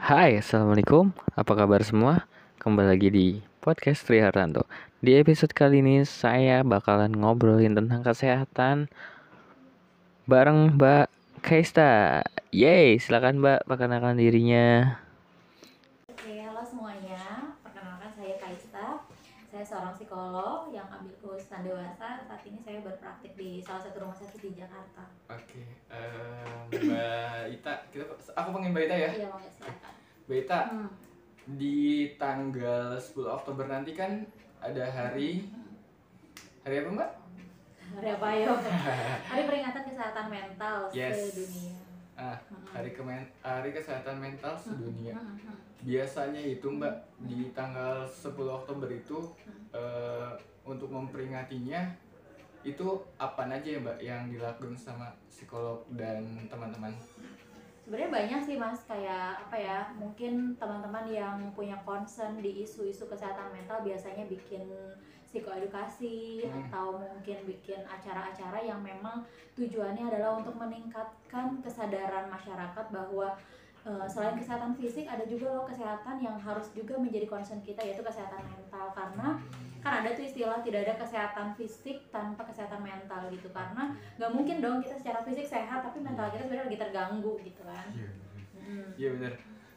Hai, Assalamualaikum. Apa kabar semua? Kembali lagi di podcast Tri Hartanto. Di episode kali ini saya bakalan ngobrolin tentang kesehatan bareng Mbak Kaista. Yeay, silakan Mbak perkenalkan dirinya. Oke, halo semuanya. Perkenalkan saya Kaista. Saya seorang psikolog yang ambil keuangan dewasa. Saat ini saya berpraktik di salah satu rumah sakit di Jakarta. Oke, Mbak Ita, aku panggil Mbak Ita ya. Iya, mau silakan. Mbak Ita, di tanggal 10 Oktober nanti kan ada hari apa Mbak? Hari apa ya? Hari peringatan kesehatan mental sedunia. Hari kesehatan mental sedunia. Biasanya itu Mbak di tanggal 10 Oktober itu untuk memperingatinya itu apa aja ya Mbak yang dilakukan sama psikolog dan teman-teman? Sebenarnya banyak sih Mas, kayak apa ya, mungkin teman-teman yang punya concern di isu-isu kesehatan mental biasanya bikin psikoedukasi atau mungkin bikin acara-acara yang memang tujuannya adalah untuk meningkatkan kesadaran masyarakat bahwa selain kesehatan fisik ada juga loh kesehatan yang harus juga menjadi concern kita, yaitu kesehatan mental. Karena kan ada tuh istilah tidak ada kesehatan fisik tanpa kesehatan mental gitu, karena nggak mungkin dong kita secara fisik sehat tapi mental kita sebenarnya lagi terganggu gitu kan. Iya benar.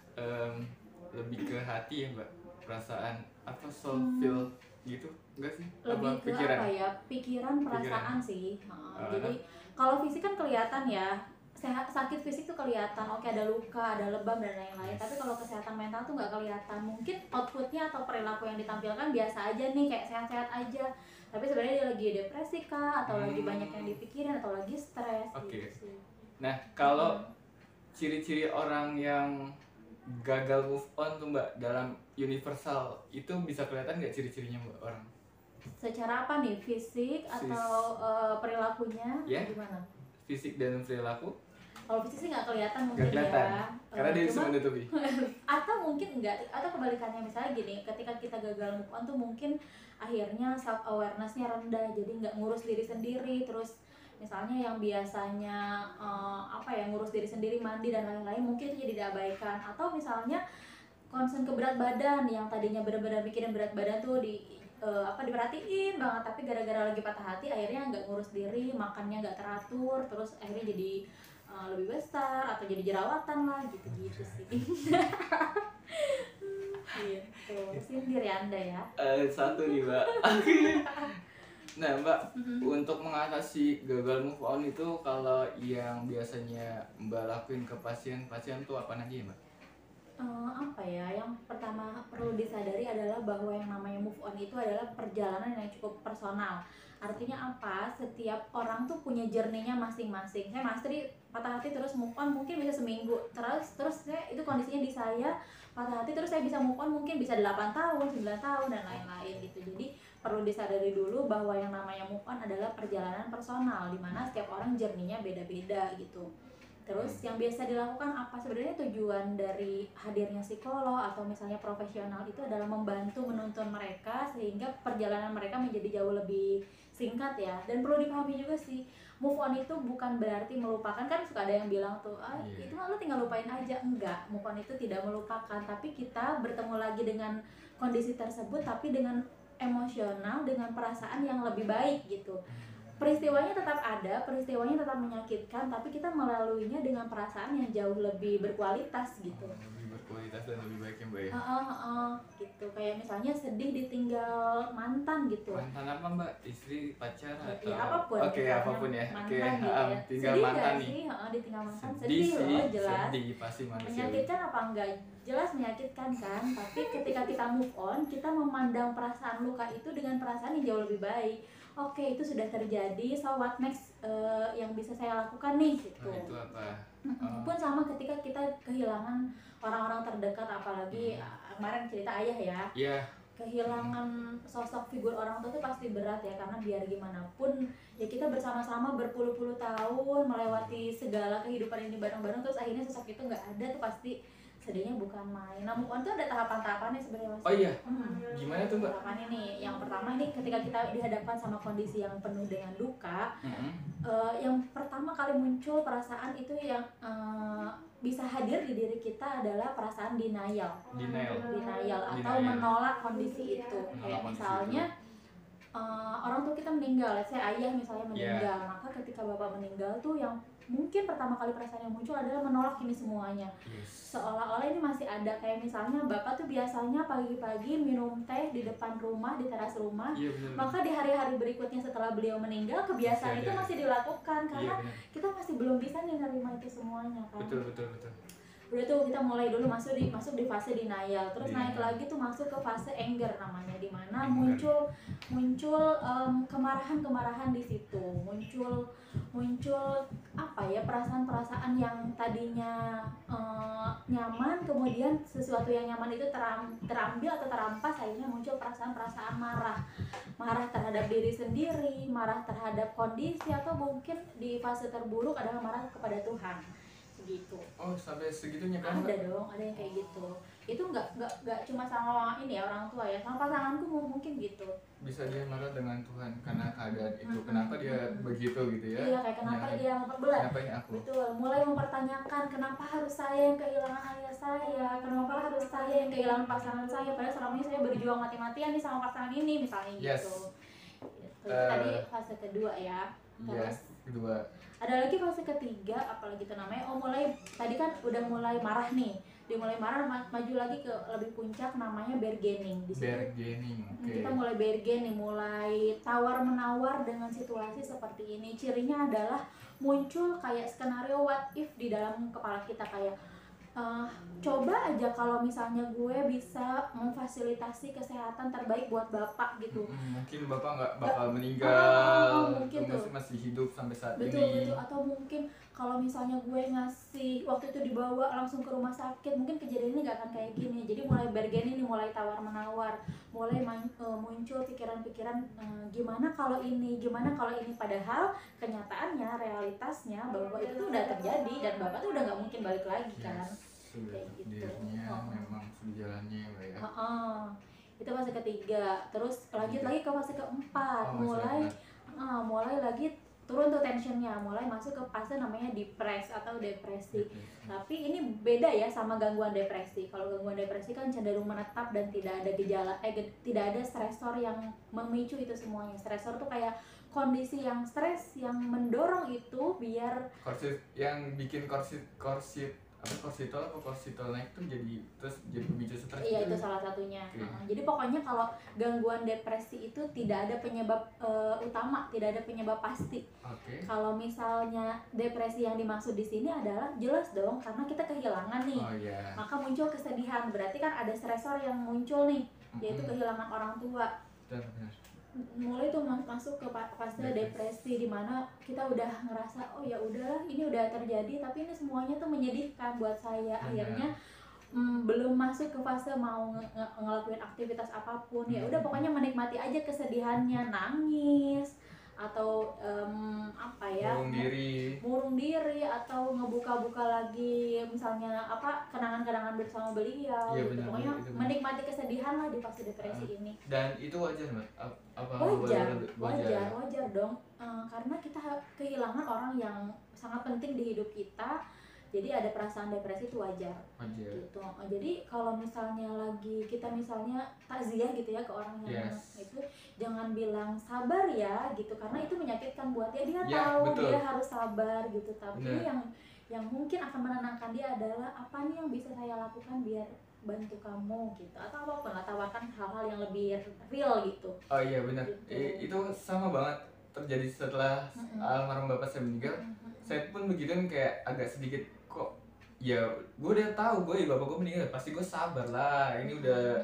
Lebih ke hati ya Mbak, perasaan apa feel gitu enggak sih? Lebih ke pikiran? apa ya, pikiran, perasaan sih. Jadi kalau fisik kan kelihatan ya, sakit fisik tuh kelihatan, oke ada luka, ada lebam dan lain-lain. Tapi kalau kesehatan mental tuh nggak kelihatan. Mungkin outputnya atau perilaku yang ditampilkan biasa aja nih, kayak sehat-sehat aja. Tapi sebenarnya dia lagi depresi kah, atau lagi banyak yang dipikirin, atau lagi stres gitu sih. Nah kalau ciri-ciri orang yang gagal move on tuh Mbak dalam universal itu bisa kelihatan nggak ciri-cirinya Mbak orang? Secara apa nih, fisik atau perilakunya? Gimana? Fisik dan perilaku? Kalau fisik sih nggak kelihatan mungkin ya, karena dia bisa menutupi. Atau mungkin enggak, atau kebalikannya, misalnya gini, ketika kita gagal move on tuh mungkin akhirnya self awareness-nya rendah, jadi nggak ngurus diri sendiri. Terus misalnya yang biasanya ngurus diri sendiri, mandi dan lain-lain, mungkin itu jadi diabaikan. Atau misalnya concern ke berat badan, yang tadinya benar-benar mikirin berat badan tuh diperhatiin banget, tapi gara-gara lagi patah hati akhirnya nggak ngurus diri, makannya nggak teratur, terus akhirnya jadi lebih besar atau jadi jerawatan lah gitu sih. Gitu, sindir ya Anda ya. Satu nih Mbak. Nah Mbak, untuk mengatasi gagal move on itu kalau yang biasanya Mbak lakuin ke pasien tuh apa aja ya Mbak? Yang pertama perlu disadari adalah bahwa yang namanya move on itu adalah perjalanan yang cukup personal. Artinya apa? Setiap orang tuh punya journey-nya masing-masing. Saya Mastri patah hati terus move on mungkin bisa seminggu. Terus itu kondisinya di saya patah hati terus saya bisa move on mungkin bisa 8 tahun, 9 tahun dan lain-lain gitu. Jadi perlu disadari dulu bahwa yang namanya move on adalah perjalanan personal, di mana setiap orang journey-nya beda-beda gitu. Terus yang biasa dilakukan apa? Sebenarnya tujuan dari hadirnya psikolog atau misalnya profesional itu adalah membantu menuntun mereka sehingga perjalanan mereka menjadi jauh lebih singkat ya. Dan perlu dipahami juga sih, move on itu bukan berarti melupakan. Kan suka ada yang bilang tuh, itu mah lo tinggal lupain aja. Enggak, move on itu tidak melupakan, tapi kita bertemu lagi dengan kondisi tersebut tapi dengan emosional, dengan perasaan yang lebih baik gitu. Peristiwanya tetap ada, peristiwanya tetap menyakitkan, tapi kita melaluinya dengan perasaan yang jauh lebih berkualitas gitu. Lebih berkualitas dan lebih baik ya Mbak ya? Gitu, kayak misalnya sedih ditinggal mantan gitu. Mantan apa Mbak? Istri, pacar, atau? Ya apapun. Oke, apapun ya. Mantan gitu ya. Tinggal sedih mantan nih. Sih? Ditinggal mantan sedih sedih loh, jelas. Sedih, pasti manusia. Menyakitkan apa enggak? Jelas menyakitkan kan, tapi ketika kita move on, kita memandang perasaan luka itu dengan perasaan yang jauh lebih baik. Oke, itu sudah terjadi, so what next yang bisa saya lakukan nih gitu. Nah, itu apa? Pun sama ketika kita kehilangan orang-orang terdekat, apalagi kemarin cerita ayah ya. Yeah. Kehilangan sosok figur orang tua itu pasti berat ya, karena biar gimana pun ya kita bersama-sama berpuluh-puluh tahun melewati segala kehidupan ini bareng-bareng, terus akhirnya sosok itu nggak ada tuh pasti sedihnya bukan main. Nah, move on tuh ada tahapan-tahapannya sebenarnya Mas. Oh iya, gimana tuh Mbak? Tahapannya nih, yang pertama ini ketika kita dihadapkan sama kondisi yang penuh dengan duka, yang pertama kali muncul perasaan itu yang bisa hadir di diri kita adalah perasaan denial atau menolak kondisi itu. Kayak misalnya orang tua kita meninggal, saya ayah misalnya meninggal, maka ketika bapak meninggal tuh yang mungkin pertama kali perasaan yang muncul adalah menolak ini semuanya. Seolah-olah ini masih ada, kayak misalnya bapak tuh biasanya pagi-pagi minum teh di depan rumah, di teras rumah, maka di hari-hari berikutnya setelah beliau meninggal kebiasaan itu masih dilakukan karena kita masih belum bisa menerima itu semuanya kan. Betul. Udah tuh kita mulai dulu masuk di fase denial, terus naik lagi tuh masuk ke fase anger namanya, dimana muncul kemarahan di situ, muncul apa ya, perasaan yang tadinya nyaman, kemudian sesuatu yang nyaman itu terambil atau terampas, akhirnya muncul perasaan marah terhadap diri sendiri, marah terhadap kondisi, atau mungkin di fase terburuk adalah marah kepada Tuhan gitu. Oh, sampai segitunya kan? Ada dong, ada yang kayak gitu. Itu nggak cuma sama ini ya, orang tua ya, sama pasanganku mungkin gitu. Bisa dia marah dengan Tuhan karena keadaan itu, kenapa dia begitu gitu ya? Iya, kayak kenapa dia memperbelat. Kenapa ini aku? Betul, mulai mempertanyakan kenapa harus saya yang kehilangan ayah saya, kenapa harus saya yang kehilangan pasangan saya, padahal selama ini saya berjuang mati-matian nih sama pasangan ini misalnya gitu. Itu tadi fase kedua ya. Terus kedua. Ada lagi fase ketiga, apalagi itu namanya, mulai tadi kan udah mulai marah nih, dia mulai marah, maju lagi ke lebih puncak namanya bargaining. Di situ kita mulai bargaining, mulai tawar menawar dengan situasi seperti ini. Cirinya adalah muncul kayak skenario what if di dalam kepala kita, kayak coba aja kalau misalnya gue bisa memfasilitasi kesehatan terbaik buat bapak gitu. Mungkin bapak nggak bakal meninggal, mungkin masih hidup sampai saat betul, ini. Betul, atau mungkin kalau misalnya gue ngasih waktu itu dibawa langsung ke rumah sakit, mungkin kejadiannya nggak akan kayak gini. Jadi mulai bargaining nih, mulai tawar menawar, mulai muncul pikiran-pikiran gimana kalau ini, padahal kenyataannya, realitasnya bahwa itu udah terjadi dan bapak tuh udah nggak mungkin balik lagi kan. Sudah takdirnya, memang sudah jalannya Mbak ya. Itu fase ketiga. Terus lanjut lagi ke fase keempat, mulai lagi turun tuh tensionnya, mulai masuk ke fase namanya depresi. Tapi ini beda ya sama gangguan depresi. Kalau gangguan depresi kan cenderung menetap dan tidak ada gejala, tidak ada stresor yang memicu itu semuanya. Stresor tuh kayak kondisi yang stres yang mendorong itu biar yang bikin korsitol naik tuh jadi pemicu stres. Iya, itu salah satunya. Jadi pokoknya kalau gangguan depresi itu tidak ada penyebab utama, tidak ada penyebab pasti. Kalau misalnya depresi yang dimaksud di sini adalah jelas dong karena kita kehilangan nih. Maka muncul kesedihan, berarti kan ada stresor yang muncul nih, yaitu kehilangan orang tua. Benar. Mulai tuh masuk ke fase depresi, di mana kita udah ngerasa oh ya udahlah ini udah terjadi, tapi ini semuanya tuh menyedihkan buat saya. Akhirnya belum masuk ke fase mau ngelakuin aktivitas apapun, ya udah pokoknya menikmati aja kesedihannya, nangis atau murung diri atau ngebuka-buka lagi misalnya kenangan-kenangan bersama beliau gitu. Pokoknya menikmati kesedihan lah di fase depresi ini. Dan itu wajar Mbak? Wajar dong, karena kita kehilangan orang yang sangat penting di hidup kita. Jadi ada perasaan depresi itu wajar. Gitu. Jadi kalau misalnya kita takziah gitu ya ke orang yang itu, jangan bilang sabar ya gitu, karena itu menyakitkan buat dia. Dia tahu dia harus sabar gitu, tapi yang mungkin akan menenangkan dia adalah apa nih yang bisa saya lakukan biar bantu kamu gitu, atau apapun lah, tawarkan hal-hal yang lebih real gitu. Oh iya benar. Gitu. Itu sama banget terjadi setelah almarhum bapak saya meninggal. Saya pun begitu kayak agak sedikit kok ya gue udah tahu bapak gue meninggal, pasti gue sabar lah, ini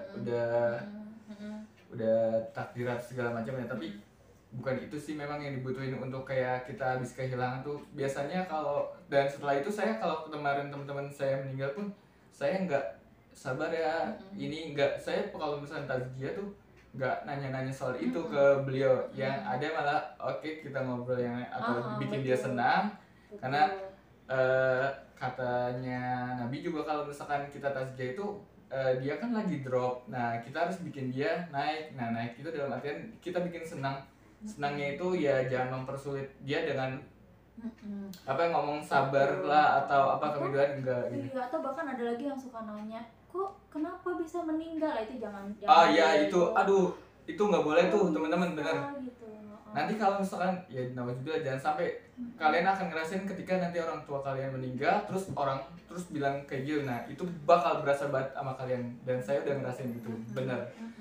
udah takdiran segala macam ya. Tapi bukan itu sih memang yang dibutuhin untuk kayak kita habis kehilangan tuh biasanya. Dan setelah itu saya kalau kemarin teman-teman saya meninggal pun saya nggak sabar ya, ini nggak, saya kalau misalnya takziah tuh nggak nanya-nanya soal itu ke beliau, yang ada malah oke, kita ngobrol yang atau bikin dia senang. Karena katanya Nabi juga kalau misalkan kita tasbih itu dia kan lagi drop, nah kita harus bikin dia naik. Nah naik itu dalam artian kita bikin senang. Senangnya itu ya jangan mempersulit dia dengan apa yang ngomong sabar lah atau apa kemudian enggak gitu. Iya, atau bahkan ada lagi yang suka nanya, kok kenapa bisa meninggal? Itu jangan Ya itu, aduh itu nggak boleh tuh teman-teman, benar. Gitu. Nanti kalau misalkan ya nauzubillah, jangan sampai kalian akan ngerasain ketika nanti orang tua kalian meninggal terus bilang kayak gitu. Nah itu bakal berasa banget sama kalian, dan saya udah ngerasain gitu, benar.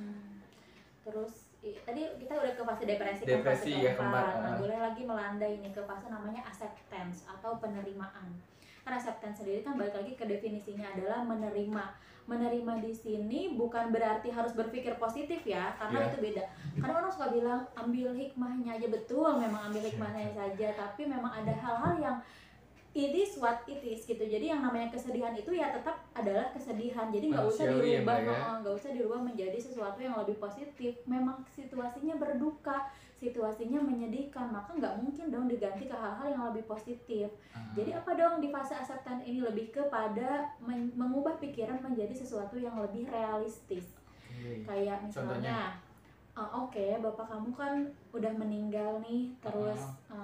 Terus tadi kita udah ke fase depresi ya keempat. Nah, boleh lagi melanda ini ke fase namanya acceptance atau penerimaan. Karena acceptance sendiri kan balik lagi ke definisinya adalah menerima. Menerima di sini bukan berarti harus berpikir positif ya, karena itu beda. Karena orang suka bilang ambil hikmahnya aja, betul, memang ambil hikmahnya saja, tapi memang ada hal-hal yang it is what it is gitu. Jadi yang namanya kesedihan itu ya tetap adalah kesedihan. Jadi nggak usah dirubah, nggak usah dirubah menjadi sesuatu yang lebih positif. Memang situasinya berduka, situasinya menyedihkan, maka nggak mungkin dong diganti ke hal-hal yang lebih positif. Jadi apa dong di fase acceptance ini lebih kepada mengubah pikiran menjadi sesuatu yang lebih realistis. Kayak misalnya oke, bapak kamu kan udah meninggal nih, terus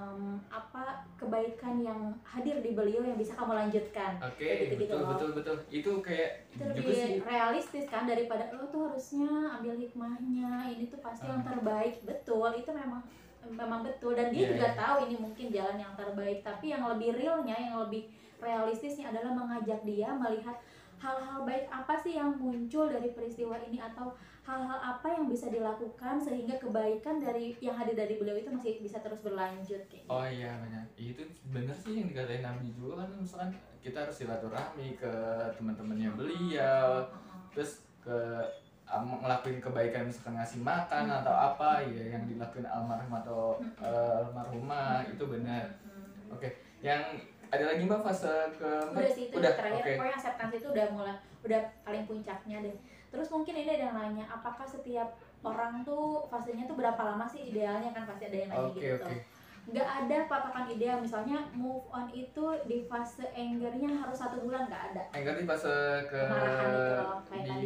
apa kebaikan yang hadir di beliau yang bisa kamu lanjutkan. Betul. Itu kayak itu lebih realistis kan daripada lo tuh harusnya ambil hikmahnya, ini tuh pasti yang terbaik. Betul, itu memang betul, dan dia juga tahu ini mungkin jalan yang terbaik, tapi yang lebih realnya, yang lebih realistisnya adalah mengajak dia melihat hal-hal baik apa sih yang muncul dari peristiwa ini, atau hal-hal apa yang bisa dilakukan sehingga kebaikan dari yang hadir dari beliau itu masih bisa terus berlanjut kayak gitu. Oh iya benar, itu benar sih yang dikatain Nabi juga kan, misalkan kita harus silaturahmi ke teman-temannya beliau, terus ke ngelakuin kebaikan, misalkan ngasih makan atau apa ya yang dilakuin almarhum atau almarhumah, itu benar. Oke. Yang ada lagi Mbak fase udah sih, itu terakhir. Pokoknya acceptance itu udah paling puncaknya deh. Terus mungkin ini ada yang nanya, apakah setiap orang tuh fasenya tuh berapa lama sih idealnya, kan pasti ada yang nanya gitu. Nggak ada patokan ideal, misalnya move on itu di fase angernya harus 1 bulan, nggak ada. Anger di fase kemarahan itu loh, kayak tadi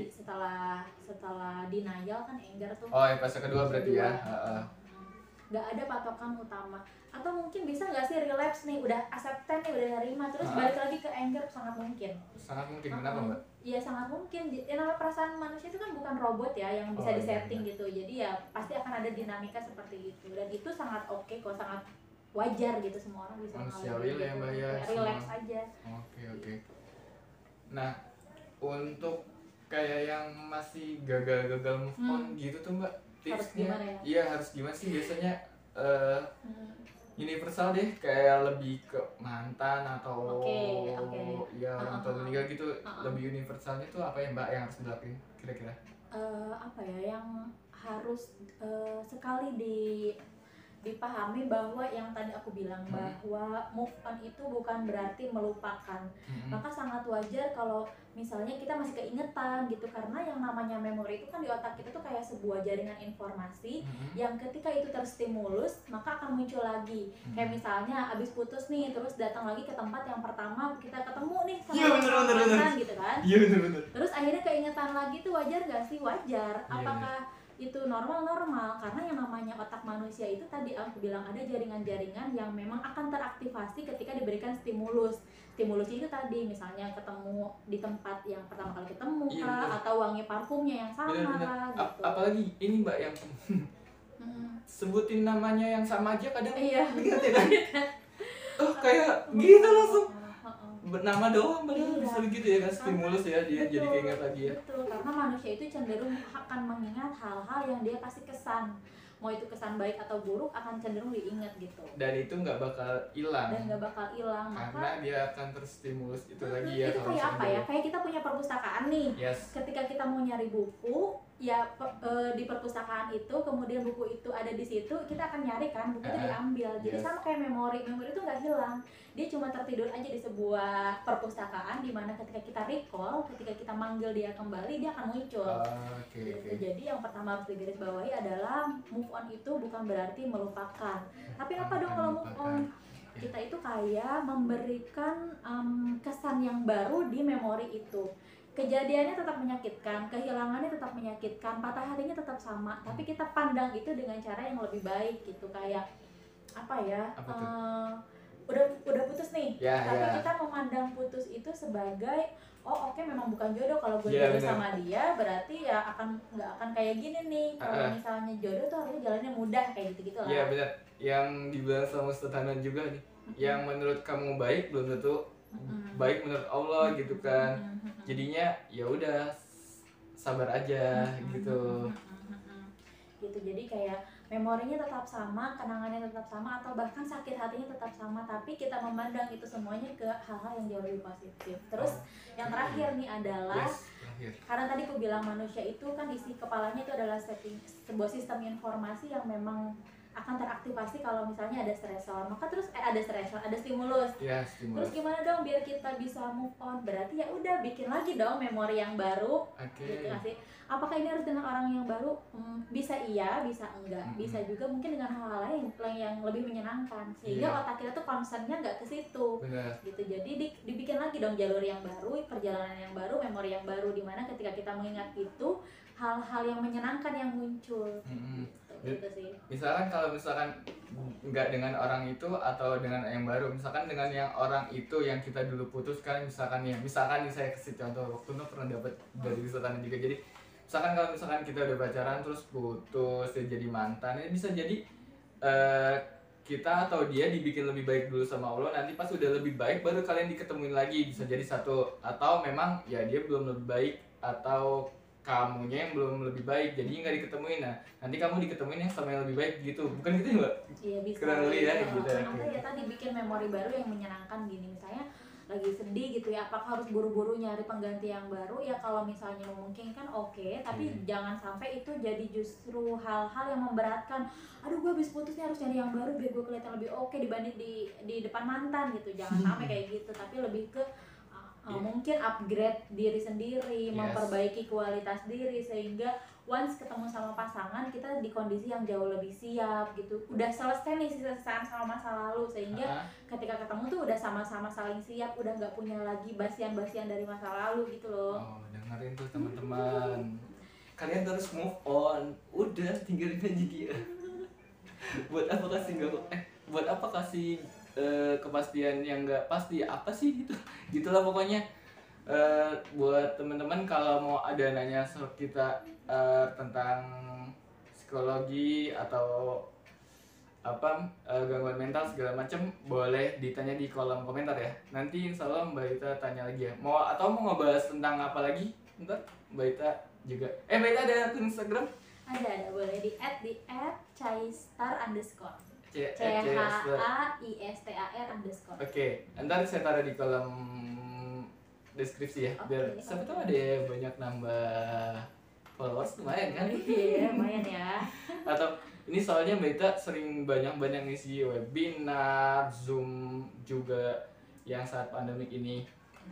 setelah denial kan anger tuh. Oh ya fase kedua berarti ya. Nggak ada patokan utama. Atau mungkin bisa nggak sih relapse nih, udah acceptance nih, udah nerima, terus balik lagi ke anger? Sangat mungkin. Kenapa Mbak? Iya sangat mungkin. Ya namanya perasaan manusia itu kan bukan robot ya yang bisa disetting gitu. Jadi ya pasti akan ada dinamika seperti itu, dan itu sangat oke kok, sangat wajar gitu, semua orang bisa manusiawi lah ya Mbak ya. Relax aja. Oke. Nah untuk kayak yang masih gagal move on gitu tuh Mbak, tipsnya harus gimana sih biasanya? Universal deh, kayak lebih ke mantan atau ya orang tua meninggal gitu. Lebih universalnya tuh apa ya Mbak yang harus dilakuin kira-kira? Apa ya yang harus sekali dipahami, bahwa yang tadi aku bilang bahwa move on itu bukan berarti melupakan. Maka sangat wajar kalau misalnya kita masih keingetan gitu, karena yang namanya memori itu kan di otak kita tuh kayak sebuah jaringan informasi yang ketika itu terstimulus maka akan muncul lagi. Kayak misalnya abis putus nih, terus datang lagi ke tempat yang pertama kita ketemu nih sama mantan gitu kan. Iya bener. Terus akhirnya keingetan lagi tuh wajar gak sih? Wajar. Apakah itu normal, karena yang namanya otak manusia itu tadi aku bilang ada jaringan-jaringan yang memang akan teraktivasi ketika diberikan stimulus itu tadi, misalnya ketemu di tempat yang pertama kali ketemu atau wangi parfumnya yang sama lah gitu. Apalagi ini Mbak yang sebutin namanya yang sama aja kadang ingat ya kan? Kayak gitu langsung nama doang padahal bisa begitu ya kan, stimulus ya dia jadi keinget lagi ya. Betul, karena manusia itu cenderung akan mengingat hal-hal yang dia kasih kesan, mau itu kesan baik atau buruk akan cenderung diingat gitu. Dan itu nggak bakal hilang. Karena dia akan terstimulus itu lagi ya. Itu kayak apa ya? Kayak kita punya perpustakaan nih. Ketika kita mau nyari buku, ya di perpustakaan itu, kemudian buku itu ada di situ, kita akan nyari kan, buku itu diambil. Jadi sama kayak memori itu nggak hilang, dia cuma tertidur aja di sebuah perpustakaan, di mana ketika kita recall, ketika kita manggil dia kembali, dia akan muncul. Jadi yang pertama harus digarisbawahi adalah move on itu bukan berarti melupakan. Tapi apa dong kalau move on? kita itu kayak memberikan kesan yang baru di memori itu. Kejadiannya tetap menyakitkan, kehilangannya tetap menyakitkan, patah hatinya tetap sama, tapi kita pandang itu dengan cara yang lebih baik gitu. Kayak apa ya, udah putus nih, tapi kita memandang putus itu sebagai oh oke, memang bukan jodoh. Kalau gue jodoh sama dia berarti ya nggak akan kayak gini nih. Kalau misalnya jodoh tuh harusnya jalannya mudah, kayak gitu lah. Iya benar, yang dibilang sama Ustaz Hanan juga nih, yang menurut kamu baik belum tentu baik menurut Allah gitu kan. Jadinya ya udah sabar aja gitu. Gitu, jadi kayak memorinya tetap sama, kenangannya tetap sama, atau bahkan sakit hatinya tetap sama, tapi kita memandang itu semuanya ke hal-hal yang jauh lebih positif. Terus yang terakhir nih adalah karena tadi aku bilang manusia itu kan isi kepalanya itu adalah sebuah sistem informasi yang memang akan teraktivasi kalau misalnya ada stresor. Maka terus ada stimulus. Terus gimana dong biar kita bisa move on? Berarti ya udah bikin lagi dong memori yang baru. Gitu gak sih? Apakah ini harus dengan orang yang baru? Bisa iya, bisa enggak. Bisa juga mungkin dengan hal-hal lain yang lebih menyenangkan. Sehingga otak kita tuh concernnya nggak ke situ. Gitu. Jadi dibikin lagi dong jalur yang baru, perjalanan yang baru, memori yang baru, dimana ketika kita mengingat itu hal-hal yang menyenangkan yang muncul. Gitu sih. Misalkan kalau misalkan nggak dengan orang itu atau dengan yang baru, misalkan dengan yang orang itu yang kita dulu putuskan, misalkan nih saya kasih contoh, waktu itu pernah dapat dari Sultan juga. Jadi misalkan kalau misalkan kita udah pacaran terus putus ya jadi mantan, ya bisa jadi kita atau dia dibikin lebih baik dulu sama Allah, nanti pas udah lebih baik baru kalian diketemuin lagi, bisa jadi satu. Atau memang ya dia belum lebih baik atau kamunya yang belum lebih baik, jadi nggak diketemuin. Nah nanti kamu diketemuin yang sama yang lebih baik gitu, bukan gitu Mbak? Iya bisa. Kurang lebih ya gitu. Atau ya tadi bikin memori baru yang menyenangkan gini, misalnya lagi sedih gitu ya, apakah harus buru-buru nyari pengganti yang baru? Ya kalau misalnya memungkinkan oke, tapi jangan sampai itu jadi justru hal-hal yang memberatkan. Aduh gue habis putus nih harus nyari yang baru biar gue kelihatan lebih oke dibanding di depan mantan gitu. Jangan sampai kayak gitu, tapi lebih ke mungkin upgrade diri sendiri, memperbaiki kualitas diri, sehingga once ketemu sama pasangan kita di kondisi yang jauh lebih siap gitu. Udah selesai nih sisa-sisaan sama masa lalu, sehingga ketika ketemu tuh udah sama-sama saling siap, udah nggak punya lagi basian-basian dari masa lalu gitu loh. Oh, dengerin tuh teman-teman. Kalian harus move on. Udah tinggalin aja dia. Buat apa kasih kepastian yang nggak pasti, apa sih gitu, gitulah pokoknya. Buat teman-teman kalau mau ada nanya soal kita tentang psikologi atau gangguan mental segala macam, boleh ditanya di kolom komentar ya. Nanti insya Allah Mbak Ita tanya lagi ya. Mau ngebahas tentang apa lagi? Ntar Mbak Ita juga. Mbak Ita ada akun Instagram? Ada, boleh di @chaistar_. CHAISTAR_. Oke, ntar saya taruh di kolom deskripsi ya, biar siapa tahu ada banyak nambah followers, lumayan kan? Iya, lumayan ya. Atau ini soalnya Mbak Ita sering banyak ngisi webinar, Zoom juga yang saat pandemik ini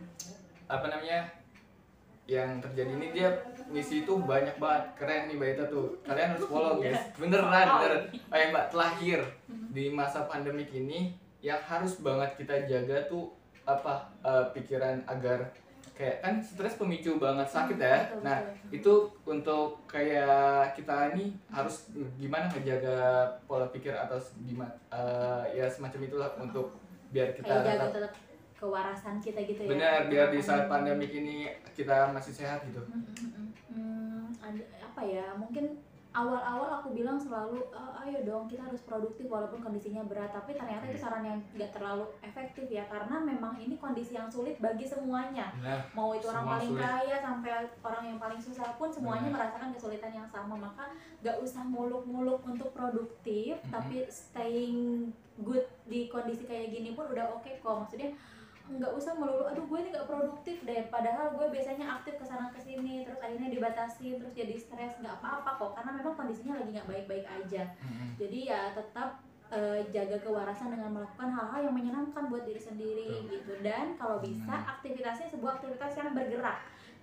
yang terjadi ini, dia ngisi itu banyak banget, keren nih Mbak Ita tuh, kalian harus follow guys, beneran. Mbak, terakhir di masa pandemik ini yang harus banget kita jaga tuh pikiran, agar kayak kan stres pemicu banget sakit ya. Nah itu untuk kayak kita ini harus gimana ngejaga pola pikir atau gimana ya semacam itulah, untuk biar kita tetap kewarasan kita gitu ya. Benar, biar di saat pandemik ini kita masih sehat gitu. Mungkin awal-awal aku bilang selalu ayo dong kita harus produktif walaupun kondisinya berat, tapi ternyata itu saran yang nggak terlalu efektif ya, karena memang ini kondisi yang sulit bagi semuanya. Mau itu orang paling kaya sampai orang yang paling susah pun semuanya merasakan kesulitan yang sama. Maka nggak usah muluk-muluk untuk produktif, tapi staying good di kondisi kayak gini pun udah oke kok. Maksudnya nggak usah melulu aduh gue ini nggak produktif deh, padahal gue biasanya aktif kesana kesini, terus akhirnya dibatasi, terus jadi stres. Nggak apa-apa kok, karena memang kondisinya lagi nggak baik-baik aja. Jadi ya tetap jaga kewarasan dengan melakukan hal-hal yang menyenangkan buat diri sendiri gitu. Dan kalau bisa aktivitasnya sebuah aktivitas yang bergerak,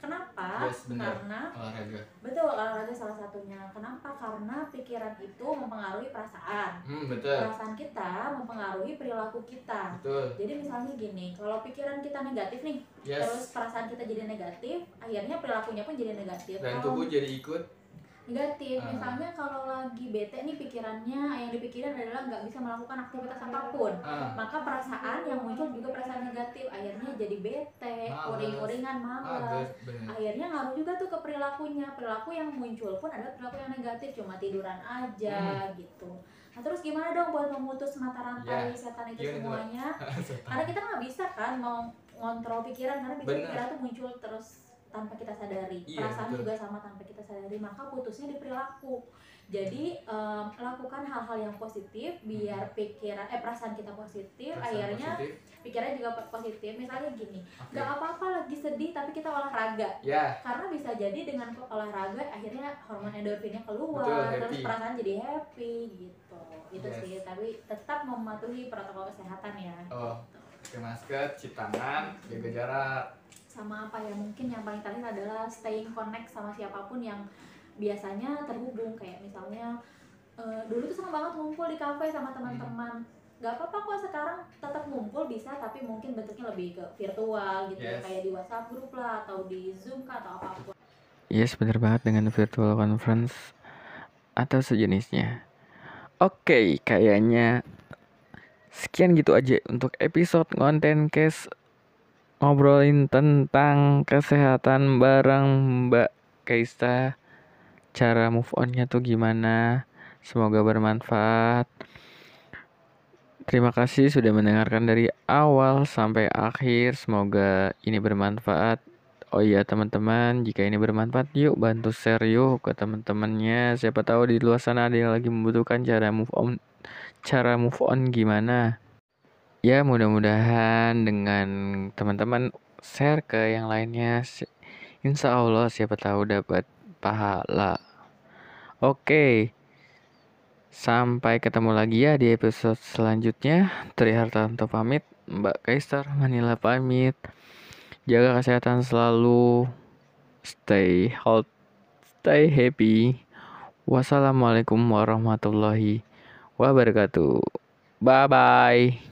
Kenapa? Yes, benar. Karena Olahraga. betul, olahraga salah satunya. Kenapa? Karena pikiran itu mempengaruhi perasaan. Betul. Perasaan kita mempengaruhi perilaku kita. Betul. Jadi misalnya gini, kalau pikiran kita negatif nih, Yes. terus perasaan kita jadi negatif, akhirnya perilakunya pun jadi negatif. Dan Kalau tubuh jadi ikut negatif, misalnya kalau lagi bete nih pikirannya, yang dipikirin adalah nggak bisa melakukan aktivitas apapun, maka perasaan yang muncul juga perasaan negatif, akhirnya jadi bete, uring-uringan, malas, akhirnya ngaruh juga tuh ke perilakunya. Perilaku yang muncul pun adalah perilaku yang negatif, cuma tiduran aja gitu. Nah terus gimana dong buat memutus mata rantai setan itu semuanya? Karena kita nggak bisa kan mau ngontrol pikiran, karena bisa pikiran tuh muncul terus tanpa kita sadari. Perasaan juga sama tanpa kita sadari, maka putusnya di perilaku. Jadi lakukan hal-hal yang positif biar perasaan kita positif, akhirnya pikirannya juga positif. Misalnya gini, nggak apa-apa lagi sedih tapi kita olahraga, karena bisa jadi dengan olahraga akhirnya hormon endorfinnya keluar, terus perasaan jadi happy gitu. Itu sih, tapi tetap mematuhi protokol kesehatan ya. Pakai masker, cuci tangan, jaga jarak. Sama apa ya, mungkin yang paling terakhir adalah staying connect sama siapapun yang biasanya terhubung. Kayak misalnya dulu tuh seneng banget ngumpul di kafe sama teman-teman. Gak apa-apa kok sekarang tetap ngumpul bisa, tapi mungkin bentuknya lebih ke virtual gitu. Kayak di WhatsApp group lah, atau di Zoom kah, atau apapun. Yes, bener banget dengan virtual conference atau sejenisnya. Oke, kayaknya sekian gitu aja untuk episode konten case ngobrolin tentang kesehatan bareng Mbak Kaista. Cara move on-nya tuh gimana? Semoga bermanfaat. Terima kasih sudah mendengarkan dari awal sampai akhir. Semoga ini bermanfaat. Oh iya teman-teman, jika ini bermanfaat, yuk bantu share yuk ke teman-temannya. Siapa tahu di luar sana ada yang lagi membutuhkan cara move on gimana. Ya mudah-mudahan dengan teman-teman share ke yang lainnya, insya Allah siapa tahu dapat pahala. Oke, sampai ketemu lagi ya di episode selanjutnya. Tri Hartanto pamit, Mbak Kaisar Manila pamit. Jaga kesehatan selalu, stay healthy, stay happy. Wassalamualaikum warahmatullahi wabarakatuh. Bye bye.